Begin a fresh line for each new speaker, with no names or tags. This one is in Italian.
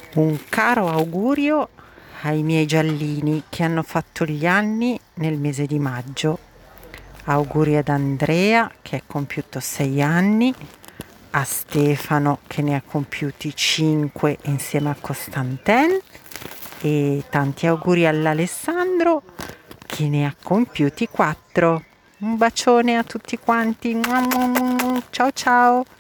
Un caro augurio ai miei giallini che hanno fatto gli anni nel mese di maggio. Auguri ad Andrea che ha compiuto 6 anni, a Stefano che ne ha compiuti 5 insieme a Costantin e tanti auguri all'Alessandro che ne ha compiuti 4. Un bacione a tutti quanti. Ciao ciao.